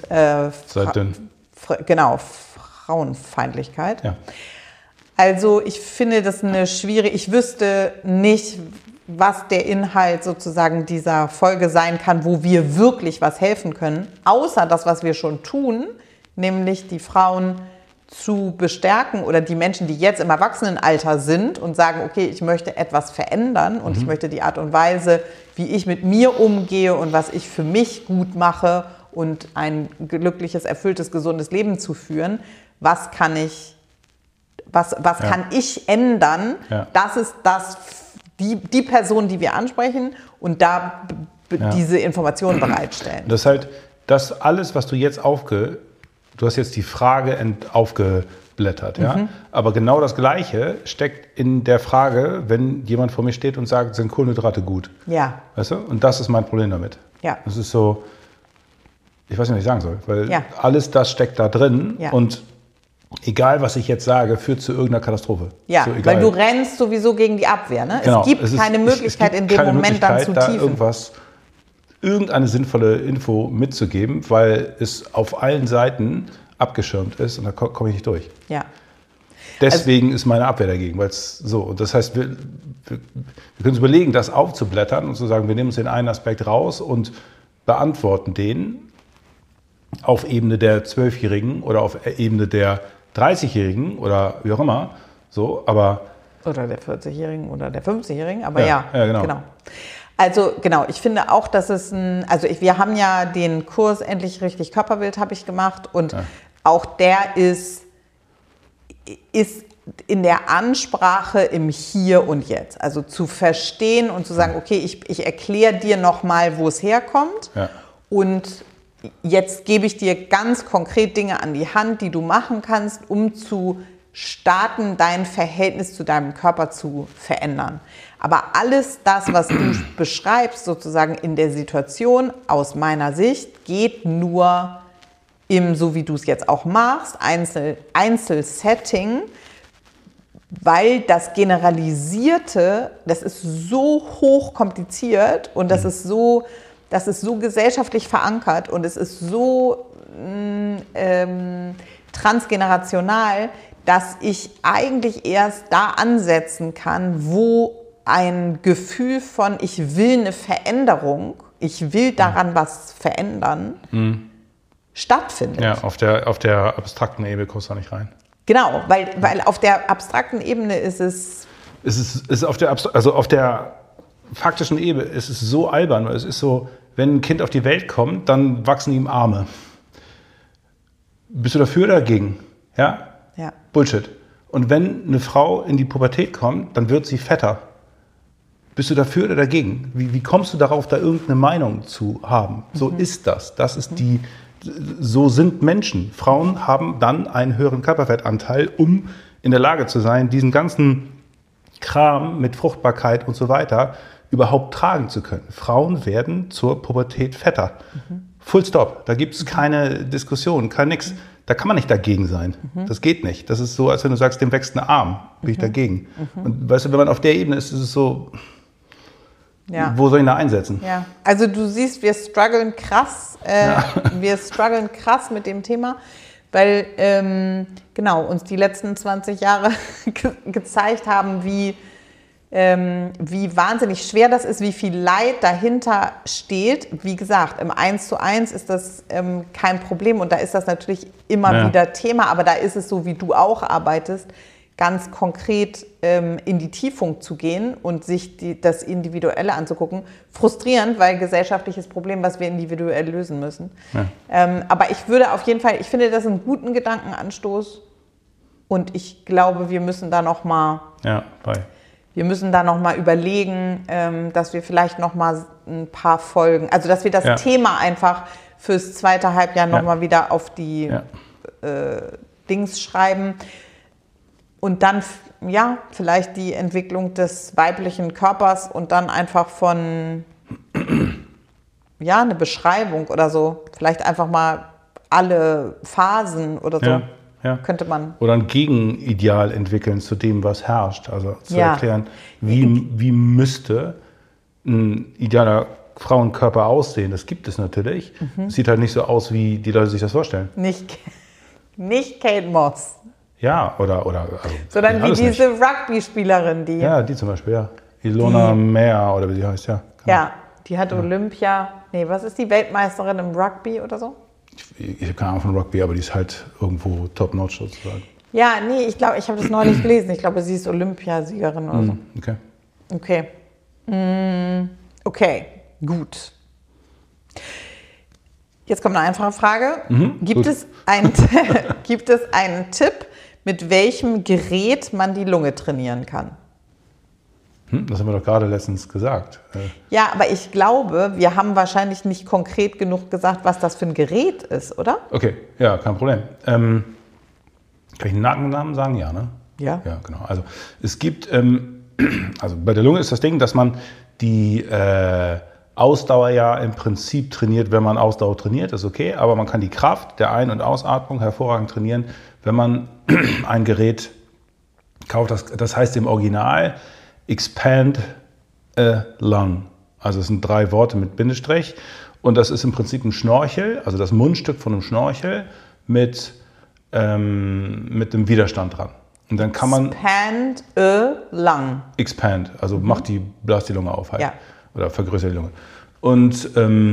Frauenfeindlichkeit. Ja. Also ich finde das ich wüsste nicht, was der Inhalt sozusagen dieser Folge sein kann, wo wir wirklich was helfen können, außer das, was wir schon tun, nämlich die Frauen zu bestärken oder die Menschen, die jetzt im Erwachsenenalter sind und sagen, okay, ich möchte etwas verändern und ich möchte die Art und Weise, wie ich mit mir umgehe und was ich für mich gut mache und ein glückliches, erfülltes, gesundes Leben zu führen, was kann ich ändern? Ja. Das ist die Person, die wir ansprechen und da diese Informationen bereitstellen. Das ist halt das alles, was du jetzt du hast jetzt die Frage aufgeblättert, ja? Aber genau das Gleiche steckt in der Frage, wenn jemand vor mir steht und sagt, sind Kohlenhydrate gut? Ja. Weißt du? Und das ist mein Problem damit. Ja. Das ist so, ich weiß nicht, was ich sagen soll, weil alles das steckt da drin und egal was ich jetzt sage, führt zu irgendeiner Katastrophe. Ja, so, egal. weil du rennst sowieso gegen die Abwehr. Ne? Genau, es gibt keine Möglichkeit, in dem Moment dann zu tiefen. Irgendeine sinnvolle Info mitzugeben, weil es auf allen Seiten abgeschirmt ist und da komme ich nicht durch. Ja. Deswegen ist meine Abwehr dagegen, weil es so. Und das heißt, wir können uns überlegen, das aufzublättern und zu sagen, wir nehmen uns den einen Aspekt raus und beantworten den auf Ebene der 12-Jährigen oder auf Ebene der 30-Jährigen oder wie auch immer. So, aber oder der 40-Jährigen oder der 50-Jährigen, aber ja, genau. Also genau, ich finde auch, dass es wir haben ja den Kurs Endlich richtig Körperbild habe ich gemacht und auch der ist in der Ansprache im Hier und Jetzt. Also zu verstehen und zu sagen, okay, ich erkläre dir nochmal, wo es herkommt und jetzt gebe ich dir ganz konkret Dinge an die Hand, die du machen kannst, um zu starten, dein Verhältnis zu deinem Körper zu verändern. Aber alles das, was du beschreibst, sozusagen in der Situation, aus meiner Sicht, geht nur so wie du es jetzt auch machst, Einzelsetting, weil das Generalisierte, das ist so hoch kompliziert und das ist so gesellschaftlich verankert und es ist so transgenerational, dass ich eigentlich erst da ansetzen kann, wo ein Gefühl von, ich will eine Veränderung, ich will daran was verändern, stattfindet. Ja, auf der abstrakten Ebene kommst du da nicht rein. Genau, weil auf der abstrakten Ebene ist es... auf der faktischen Ebene ist es so albern, weil es ist so, wenn ein Kind auf die Welt kommt, dann wachsen ihm Arme. Bist du dafür oder dagegen? Ja? Ja. Bullshit. Und wenn eine Frau in die Pubertät kommt, dann wird sie fetter. Bist du dafür oder dagegen? Wie kommst du darauf, da irgendeine Meinung zu haben? So ist das. So sind Menschen. Frauen haben dann einen höheren Körperfettanteil, um in der Lage zu sein, diesen ganzen Kram mit Fruchtbarkeit und so weiter überhaupt tragen zu können. Frauen werden zur Pubertät fetter. Full stop. Da gibt es keine Diskussion, kein nix. Da kann man nicht dagegen sein. Das geht nicht. Das ist so, als wenn du sagst, dem wächst ein Arm. Bin ich dagegen. Und weißt du, wenn man auf der Ebene ist, ist es so, wo soll ich da einsetzen? Ja, also du siehst, wir strugglen krass. Wir strugglen krass mit dem Thema, weil uns die letzten 20 Jahre gezeigt haben, wie wahnsinnig schwer das ist, wie viel Leid dahinter steht. Wie gesagt, im 1:1 ist das kein Problem und da ist das natürlich immer wieder Thema, aber da ist es so, wie du auch arbeitest, ganz konkret in die Tiefung zu gehen und sich das Individuelle anzugucken. Frustrierend, weil gesellschaftliches Problem, was wir individuell lösen müssen. Ja. Aber ich finde das einen guten Gedankenanstoß und ich glaube, wir müssen da noch mal überlegen, dass wir vielleicht noch mal ein paar Folgen, also dass wir das Thema einfach fürs zweite Halbjahr noch mal wieder auf die Dings schreiben. Und dann, vielleicht die Entwicklung des weiblichen Körpers und dann einfach von, eine Beschreibung oder so. Vielleicht einfach mal alle Phasen oder so. Ja. Könnte man. Oder ein Gegenideal entwickeln zu dem, was herrscht. Also zu erklären, wie müsste ein idealer Frauenkörper aussehen. Das gibt es natürlich. Sieht halt nicht so aus, wie die Leute sich das vorstellen. Nicht Kate Moss. Ja, oder sondern wie diese Rugby-Spielerin, die... Ja, die zum Beispiel, Ilona Mehr oder wie sie heißt, Genau. Ja, die hat Olympia... Nee, was ist die Weltmeisterin im Rugby oder so? Ich habe keine Ahnung von Rugby, aber die ist halt irgendwo top-notch sozusagen. Ja, nee, ich glaube, ich habe das neulich gelesen. Ich glaube, sie ist Olympiasiegerin oder so. Okay, gut. Jetzt kommt eine einfache Frage. Gibt es einen Tipp, mit welchem Gerät man die Lunge trainieren kann? Das haben wir doch gerade letztens gesagt. Ja, aber ich glaube, wir haben wahrscheinlich nicht konkret genug gesagt, was das für ein Gerät ist, oder? Okay, ja, kein Problem. Kann ich einen Namen sagen? Ja, ne? Ja. Ja, genau. Also es gibt, also bei der Lunge ist das Ding, dass man die Ausdauer ja im Prinzip trainiert, wenn man Ausdauer trainiert, ist okay, aber man kann die Kraft der Ein- und Ausatmung hervorragend trainieren, wenn man ein Gerät kauft. Das heißt im Original Expand a Lung. Also es sind 3 Worte mit Bindestrich und das ist im Prinzip ein Schnorchel, also das Mundstück von einem Schnorchel mit einem Widerstand dran. Und dann kann man Expand a Lung. Expand, also blas die Lunge auf halt. Ja. Oder vergrößert die Lunge. Und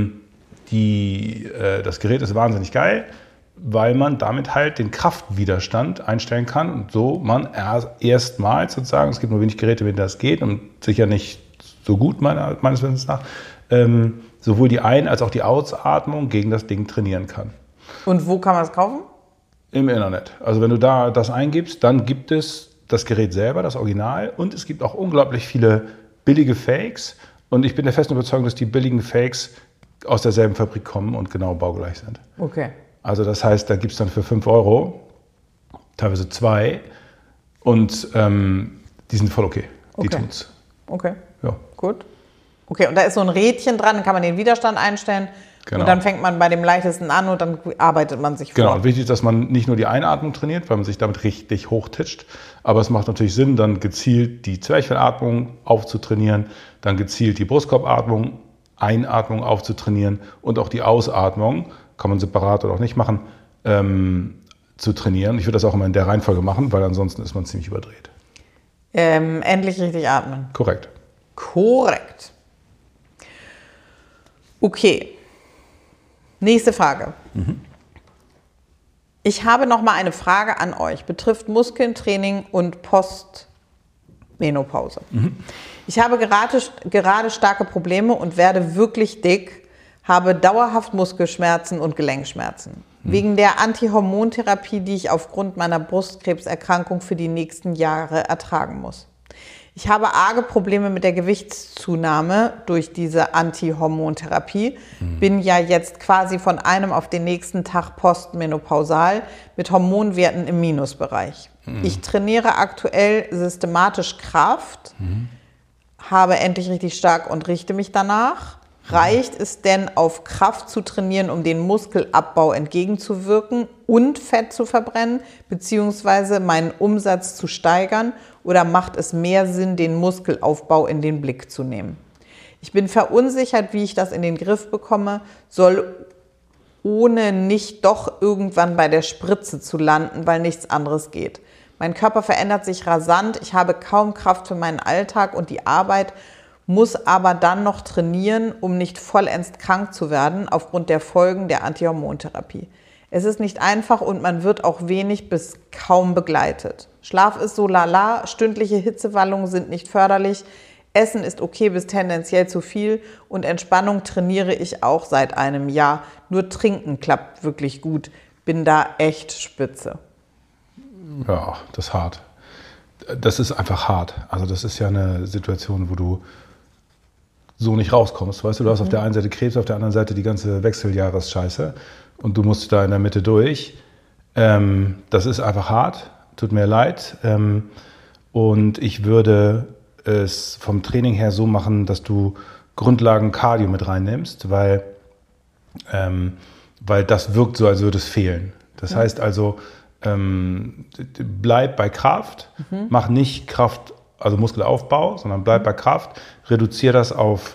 das Gerät ist wahnsinnig geil, weil man damit halt den Kraftwiderstand einstellen kann und so man erstmals sozusagen, es gibt nur wenig Geräte, mit denen das geht und sicher nicht so gut meines Wissens nach, sowohl die Ein- als auch die Ausatmung gegen das Ding trainieren kann. Und wo kann man es kaufen? Im Internet. Also wenn du da das eingibst, dann gibt es das Gerät selber, das Original, und es gibt auch unglaublich viele billige Fakes. Und ich bin der festen Überzeugung, dass die billigen Fakes aus derselben Fabrik kommen und genau baugleich sind. Okay. Also das heißt, da gibt es dann für 5 €, teilweise 2, und die sind voll okay. Die tun's. Okay, Ja. gut. Okay, und da ist so ein Rädchen dran, dann kann man den Widerstand einstellen. Genau. Und dann fängt man bei dem leichtesten an und dann arbeitet man sich vor. Genau, wichtig ist, dass man nicht nur die Einatmung trainiert, weil man sich damit richtig hochtitscht, aber es macht natürlich Sinn, dann gezielt die Zwerchfellatmung aufzutrainieren, dann gezielt die Brustkorbatmung, Einatmung aufzutrainieren und auch die Ausatmung, kann man separat oder auch nicht machen, zu trainieren. Ich würde das auch immer in der Reihenfolge machen, weil ansonsten ist man ziemlich überdreht. Endlich richtig atmen. Korrekt. Korrekt. Okay. Nächste Frage. Ich habe noch mal eine Frage an euch. Betrifft Muskeltraining und Postmenopause. Ich habe gerade starke Probleme und werde wirklich dick, habe dauerhaft Muskelschmerzen und Gelenkschmerzen. Wegen der Antihormontherapie, die ich aufgrund meiner Brustkrebserkrankung für die nächsten Jahre ertragen muss. Ich habe arge Probleme mit der Gewichtszunahme durch diese Antihormontherapie. Bin ja jetzt quasi von einem auf den nächsten Tag postmenopausal mit Hormonwerten im Minusbereich. Ich trainiere aktuell systematisch Kraft, habe endlich richtig stark und richte mich danach. Reicht es denn, auf Kraft zu trainieren, um den Muskelabbau entgegenzuwirken und Fett zu verbrennen, beziehungsweise meinen Umsatz zu steigern? Oder macht es mehr Sinn, den Muskelaufbau in den Blick zu nehmen? Ich bin verunsichert, wie ich das in den Griff bekomme, soll ohne nicht doch irgendwann bei der Spritze zu landen, weil nichts anderes geht. Mein Körper verändert sich rasant, ich habe kaum Kraft für meinen Alltag und die Arbeit, muss aber dann noch trainieren, um nicht vollends krank zu werden aufgrund der Folgen der Antihormontherapie. Es ist nicht einfach und man wird auch wenig bis kaum begleitet. Schlaf ist so lala, stündliche Hitzewallungen sind nicht förderlich, Essen ist okay bis tendenziell zu viel und Entspannung trainiere ich auch seit einem Jahr. Nur Trinken klappt wirklich gut, bin da echt spitze. Ja, das ist hart. Das ist einfach hart. Also das ist ja eine Situation, wo du so nicht rauskommst. Weißt du, du hast auf der einen Seite Krebs, auf der anderen Seite die ganze Wechseljahresscheiße und du musst da in der Mitte durch. Das ist einfach hart, tut mir leid. Und ich würde es vom Training her so machen, dass du Grundlagen Cardio mit reinnimmst, weil das wirkt so, als würde es fehlen. Das heißt also, bleib bei Kraft, mach nicht Kraft, also Muskelaufbau, sondern bleib bei Kraft, reduziere das auf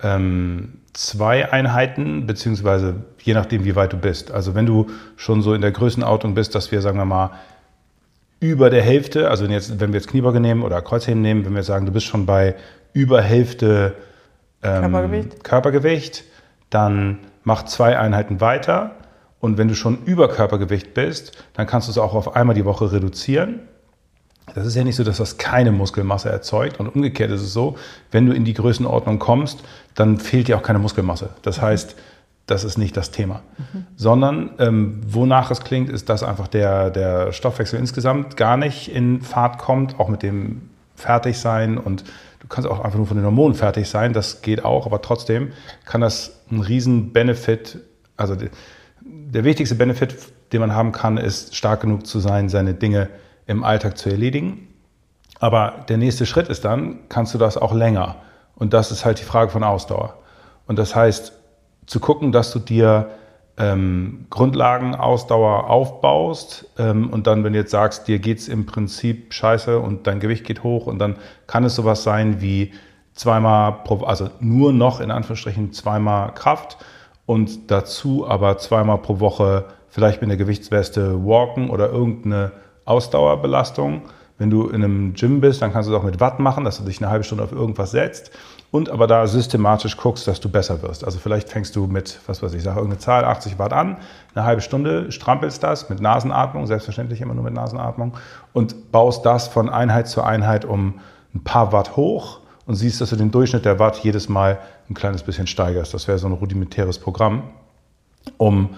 2 Einheiten, beziehungsweise je nachdem, wie weit du bist. Also wenn du schon so in der Größenordnung bist, dass wir, sagen wir mal, über der Hälfte, also wenn wir jetzt Kniebeuge nehmen oder Kreuzheben nehmen, wenn wir sagen, du bist schon bei über Hälfte Körpergewicht, dann mach 2 Einheiten weiter. Und wenn du schon über Körpergewicht bist, dann kannst du es auch auf einmal die Woche reduzieren. Das ist ja nicht so, dass das keine Muskelmasse erzeugt. Und umgekehrt ist es so, wenn du in die Größenordnung kommst, dann fehlt dir auch keine Muskelmasse. Das heißt, das ist nicht das Thema. Sondern wonach es klingt, ist, dass einfach der Stoffwechsel insgesamt gar nicht in Fahrt kommt, auch mit dem Fertigsein. Und du kannst auch einfach nur von den Hormonen fertig sein. Das geht auch, aber trotzdem kann das ein riesen Benefit, also der wichtigste Benefit, den man haben kann, ist, stark genug zu sein, seine Dinge im Alltag zu erledigen. Aber der nächste Schritt ist dann, kannst du das auch länger? Und das ist halt die Frage von Ausdauer. Und das heißt, zu gucken, dass du dir Grundlagenausdauer aufbaust und dann, wenn du jetzt sagst, dir geht es im Prinzip scheiße und dein Gewicht geht hoch und dann kann es sowas sein wie also nur noch in Anführungsstrichen zweimal Kraft und dazu aber zweimal pro Woche vielleicht mit einer Gewichtsweste walken oder irgendeine Ausdauerbelastung. Wenn du in einem Gym bist, dann kannst du es auch mit Watt machen, dass du dich eine halbe Stunde auf irgendwas setzt und aber da systematisch guckst, dass du besser wirst. Also vielleicht fängst du mit, was weiß ich, sage irgendeine Zahl, 80 Watt an, eine halbe Stunde, strampelst das mit Nasenatmung, selbstverständlich immer nur mit Nasenatmung und baust das von Einheit zu Einheit um ein paar Watt hoch und siehst, dass du den Durchschnitt der Watt jedes Mal ein kleines bisschen steigerst. Das wäre so ein rudimentäres Programm, um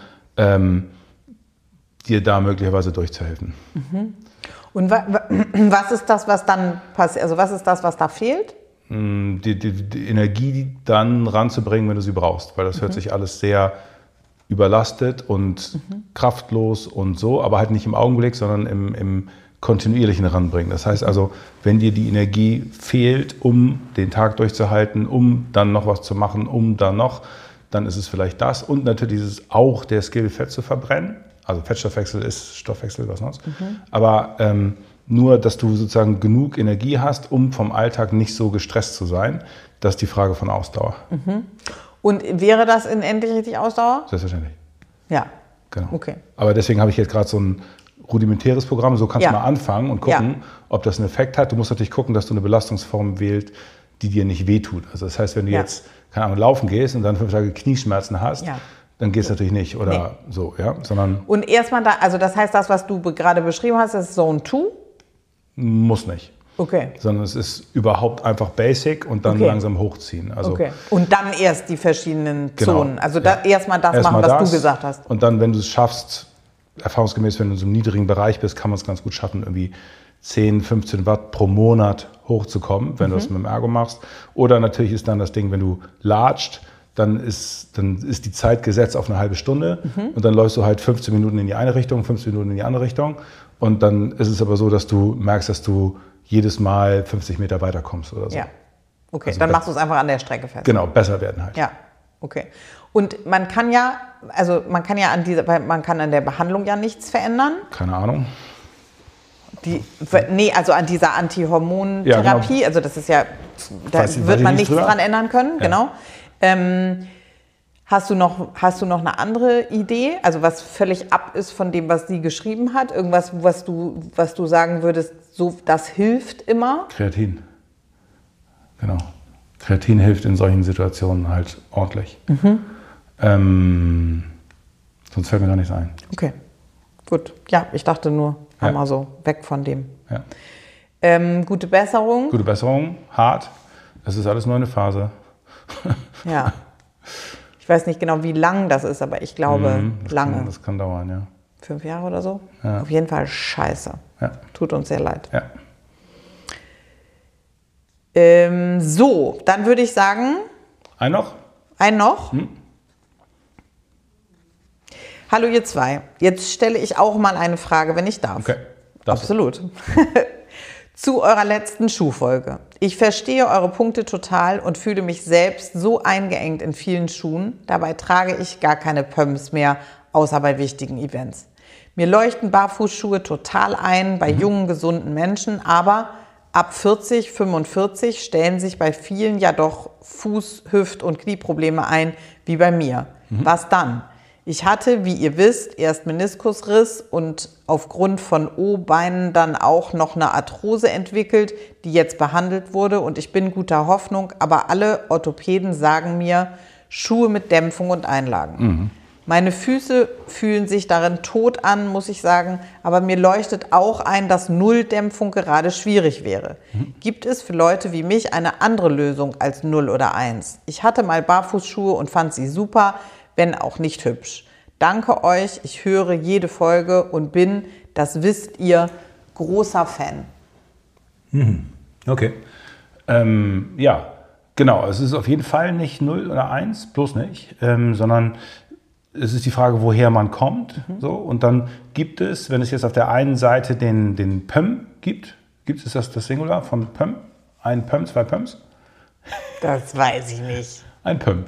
dir da möglicherweise durchzuhelfen. Und was ist das, was dann passiert? Also was ist das, was da fehlt? Die Energie dann ranzubringen, wenn du sie brauchst. Weil das hört sich alles sehr überlastet und kraftlos und so, aber halt nicht im Augenblick, sondern im kontinuierlichen Ranbringen. Das heißt also, wenn dir die Energie fehlt, um den Tag durchzuhalten, um dann noch was zu machen, dann ist es vielleicht das. Und natürlich ist es auch der Skill, Fett zu verbrennen. Also Fettstoffwechsel ist Stoffwechsel, was sonst. Aber nur, dass du sozusagen genug Energie hast, um vom Alltag nicht so gestresst zu sein, das ist die Frage von Ausdauer. Und wäre das in endlich richtig Ausdauer? Selbstverständlich. Ja. Genau. Okay. Aber deswegen habe ich jetzt gerade so ein rudimentäres Programm. So kannst du mal anfangen und gucken, ob das einen Effekt hat. Du musst natürlich gucken, dass du eine Belastungsform wählst, die dir nicht wehtut. Also das heißt, wenn du jetzt, keine Ahnung, laufen gehst und dann 5 Tage Knieschmerzen hast, dann geht es natürlich nicht oder so, ja, sondern... Und erstmal da, also das heißt, das, was du gerade beschrieben hast, ist Zone 2? Muss nicht. Okay. Sondern es ist überhaupt einfach Basic und dann langsam hochziehen. Also, Und dann erst die verschiedenen Zonen. Also erstmal das erstmal machen, was du gesagt hast. Und dann, wenn du es schaffst, erfahrungsgemäß, wenn du in so einem niedrigen Bereich bist, kann man es ganz gut schaffen, irgendwie 10, 15 Watt pro Monat hochzukommen, wenn du das mit dem Ergo machst. Oder natürlich ist dann das Ding, wenn du latscht, dann ist die Zeit gesetzt auf eine halbe Stunde und dann läufst du halt 15 Minuten in die eine Richtung, 15 Minuten in die andere Richtung und dann ist es aber so, dass du merkst, dass du jedes Mal 50 Meter weiterkommst oder so. Ja, okay, also dann machst du es einfach an der Strecke fest. Genau, besser werden halt. Ja, okay. Und man kann an der Behandlung ja nichts verändern. Keine Ahnung. Also an dieser Antihormontherapie, genau. Also das ist ja, da wird man nichts dran ändern können, genau. Hast du noch eine andere Idee, also was völlig ab ist von dem, was sie geschrieben hat? Irgendwas, was du sagen würdest, so das hilft immer? Kreatin. Genau. Kreatin hilft in solchen Situationen halt ordentlich. Sonst fällt mir gar nichts ein. Okay, gut. Ja, ich dachte nur, einmal so weg von dem. Ja. Gute Besserung. Gute Besserung, hart. Das ist alles nur eine Phase. Ja. Ich weiß nicht genau, wie lang das ist, aber ich glaube, lange. Das kann dauern, ja. 5 Jahre oder so? Ja. Auf jeden Fall scheiße. Ja. Tut uns sehr leid. Ja. So, dann würde ich sagen... Ein noch? Ein noch? Hallo ihr zwei. Jetzt stelle ich auch mal eine Frage, wenn ich darf. Okay. Absolut. Zu eurer letzten Schuhfolge. Ich verstehe eure Punkte total und fühle mich selbst so eingeengt in vielen Schuhen. Dabei trage ich gar keine Pumps mehr, außer bei wichtigen Events. Mir leuchten Barfußschuhe total ein bei jungen, gesunden Menschen, aber ab 40, 45 stellen sich bei vielen ja doch Fuß-, Hüft- und Knieprobleme ein, wie bei mir. Was dann? Ich hatte, wie ihr wisst, erst Meniskusriss und aufgrund von O-Beinen dann auch noch eine Arthrose entwickelt, die jetzt behandelt wurde und ich bin guter Hoffnung, aber alle Orthopäden sagen mir, Schuhe mit Dämpfung und Einlagen. Meine Füße fühlen sich darin tot an, muss ich sagen, aber mir leuchtet auch ein, dass Nulldämpfung gerade schwierig wäre. Gibt es für Leute wie mich eine andere Lösung als 0 oder 1? Ich hatte mal Barfußschuhe und fand sie super, wenn auch nicht hübsch. Danke euch, ich höre jede Folge und bin, das wisst ihr, großer Fan. Okay. Ja, genau. Es ist auf jeden Fall nicht 0 oder 1, bloß nicht, sondern es ist die Frage, woher man kommt. So, und dann gibt es, wenn es jetzt auf der einen Seite den PÖM gibt es das Singular von PÖM? Ein PÖM, 2 PÖMs? Das weiß ich nicht. Ein PÖM.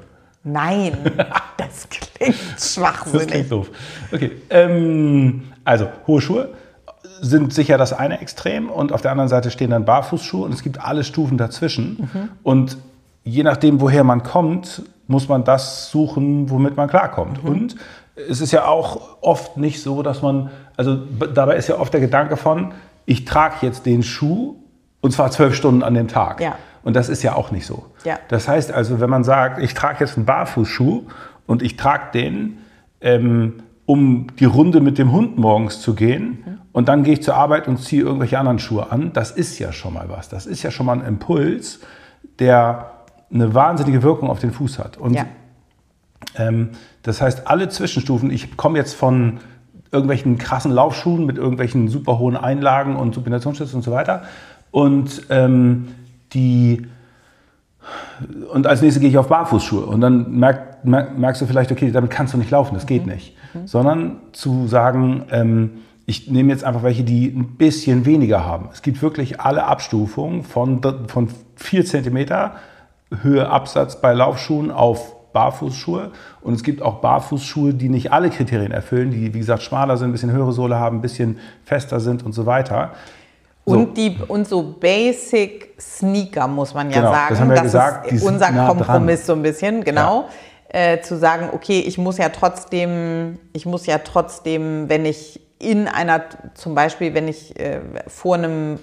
Nein, das klingt schwachsinnig. Das klingt doof. Okay, also hohe Schuhe sind sicher das eine Extrem und auf der anderen Seite stehen dann Barfußschuhe und es gibt alle Stufen dazwischen. Und je nachdem, woher man kommt, muss man das suchen, womit man klarkommt. Und es ist ja auch oft nicht so, dass man, also dabei ist ja oft der Gedanke von, ich trage jetzt den Schuh und zwar 12 Stunden an dem Tag. Ja. Und das ist ja auch nicht so. Ja. Das heißt also, wenn man sagt, ich trage jetzt einen Barfußschuh und ich trage den, um die Runde mit dem Hund morgens zu gehen und dann gehe ich zur Arbeit und ziehe irgendwelche anderen Schuhe an, das ist ja schon mal was. Das ist ja schon mal ein Impuls, der eine wahnsinnige Wirkung auf den Fuß hat. Und das heißt, alle Zwischenstufen, ich komme jetzt von irgendwelchen krassen Laufschuhen mit irgendwelchen super hohen Einlagen und Supinationsstützen und so weiter und und als nächstes gehe ich auf Barfußschuhe und dann merkst du vielleicht, okay, damit kannst du nicht laufen, das geht nicht. Sondern zu sagen, ich nehme jetzt einfach welche, die ein bisschen weniger haben. Es gibt wirklich alle Abstufungen von 4 cm Höhe Absatz bei Laufschuhen auf Barfußschuhe und es gibt auch Barfußschuhe, die nicht alle Kriterien erfüllen, die wie gesagt schmaler sind, ein bisschen höhere Sohle haben, ein bisschen fester sind und so weiter. Und so Basic Sneaker, muss man ja sagen. Das haben wir gesagt, ist unser Kompromiss so ein bisschen, genau. Ja. Zu sagen, okay, ich muss ja trotzdem, wenn ich zum Beispiel, wenn ich vor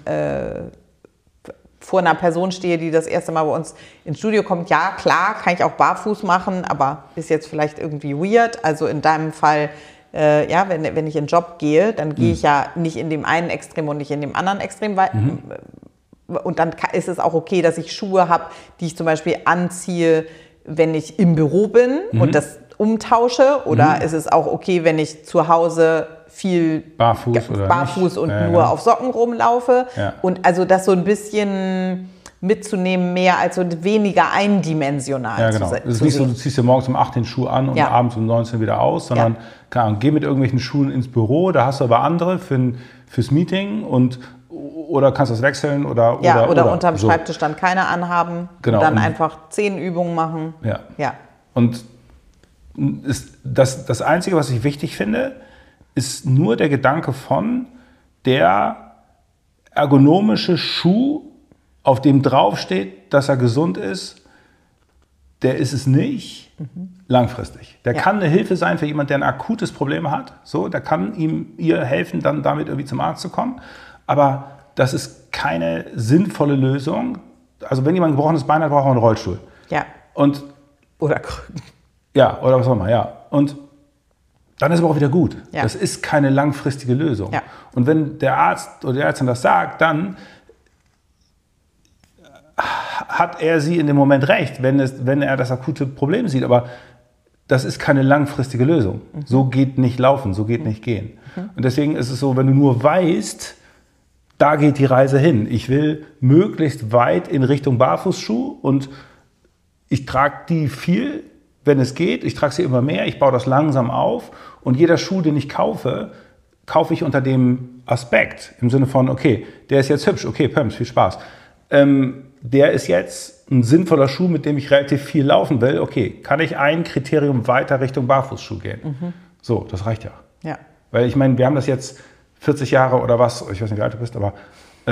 einer Person stehe, die das erste Mal bei uns ins Studio kommt, ja, klar, kann ich auch barfuß machen, aber ist jetzt vielleicht irgendwie weird. Also in deinem Fall, wenn ich in den Job gehe, dann gehe ich ja nicht in dem einen Extrem und nicht in dem anderen Extrem. Und dann ist es auch okay, dass ich Schuhe habe, die ich zum Beispiel anziehe, wenn ich im Büro bin und das umtausche. Oder ist es auch okay, wenn ich zu Hause viel barfuß und nur auf Socken rumlaufe. Ja. Und also das so ein bisschen mitzunehmen, mehr als so weniger eindimensional. Ja, genau. Es ist nicht so, du ziehst dir morgens um 8 den Schuh an und abends um 19 wieder aus, sondern geh mit irgendwelchen Schuhen ins Büro, da hast du aber andere fürs Meeting oder kannst das wechseln oder unterm Schreibtisch dann keine anhaben, genau, und dann einfach 10 Übungen machen. Ja. Und das Einzige, was ich wichtig finde, ist nur der Gedanke von der ergonomische Schuh, auf dem draufsteht, dass er gesund ist, der ist es nicht langfristig. Der kann eine Hilfe sein für jemanden, der ein akutes Problem hat. So, der kann ihr helfen, dann damit irgendwie zum Arzt zu kommen. Aber das ist keine sinnvolle Lösung. Also wenn jemand ein gebrochenes Bein hat, braucht er einen Rollstuhl. Ja. Oder Krücken. Ja, oder was auch immer, ja. Und dann ist aber auch wieder gut. Ja. Das ist keine langfristige Lösung. Ja. Und wenn der Arzt oder die Ärztin das sagt, dann hat er sie in dem Moment recht, wenn er das akute Problem sieht. Aber das ist keine langfristige Lösung. So geht nicht laufen, so geht nicht gehen. Und deswegen ist es so, wenn du nur weißt, da geht die Reise hin. Ich will möglichst weit in Richtung Barfußschuh und ich trage die viel, wenn es geht. Ich trage sie immer mehr, ich baue das langsam auf. Und jeder Schuh, den ich kaufe ich unter dem Aspekt. Im Sinne von, okay, der ist jetzt hübsch, okay, Pumps, viel Spaß. Der ist jetzt ein sinnvoller Schuh, mit dem ich relativ viel laufen will. Okay, kann ich ein Kriterium weiter Richtung Barfußschuh gehen? So, das reicht ja. Ja. Weil ich meine, wir haben das jetzt 40 Jahre oder was, ich weiß nicht, wie alt du bist, aber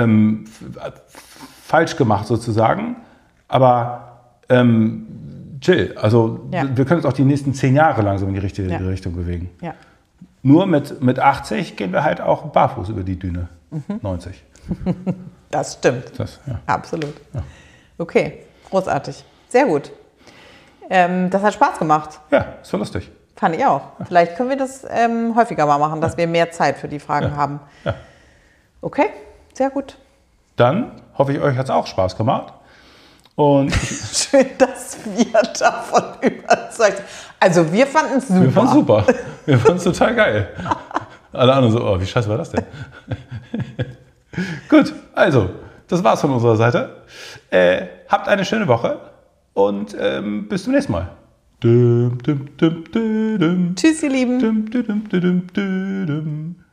falsch gemacht sozusagen. Aber chill, also wir können uns auch die nächsten 10 Jahre langsam in die richtige Richtung bewegen. Ja. Nur mit 80 gehen wir halt auch barfuß über die Düne. 90. Das stimmt. Absolut. Ja. Okay, großartig. Sehr gut. Das hat Spaß gemacht. Ja, ist war lustig. Fand ich auch. Ja. Vielleicht können wir das häufiger mal machen, dass wir mehr Zeit für die Fragen haben. Ja. Okay, sehr gut. Dann hoffe ich, euch hat es auch Spaß gemacht. Und schön, dass wir davon überzeugt sind. Also wir fanden es super. Wir fanden es super. Wir fanden es total geil. Alle anderen so, oh, wie scheiße war das denn? Gut, also, das war's von unserer Seite. Habt eine schöne Woche und bis zum nächsten Mal. Tschüss, ihr Lieben.